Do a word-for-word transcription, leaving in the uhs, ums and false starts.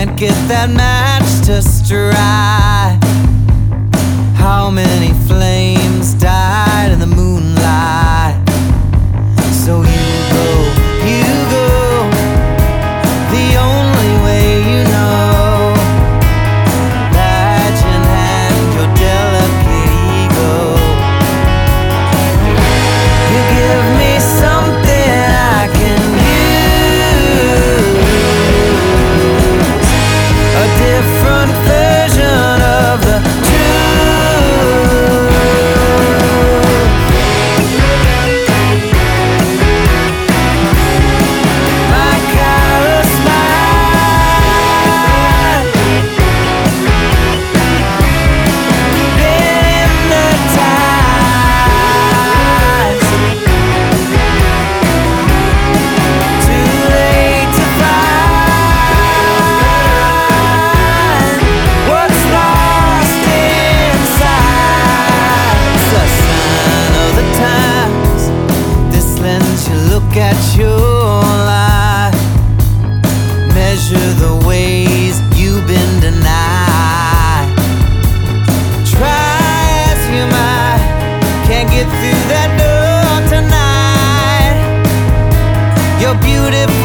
can't get that match to strike. How many flames died in the moonlight? So you go, you go, the only way you know. Badge in hand, your delicate ego. You give me something I can use, a different version of the truth. My color smile, been hypnotized. Too late to find what's lost inside. It's a sign of the times. This lens you look at your life, measure the ways you've been denied. Try as you might, can't get through that door tonight. You're beautiful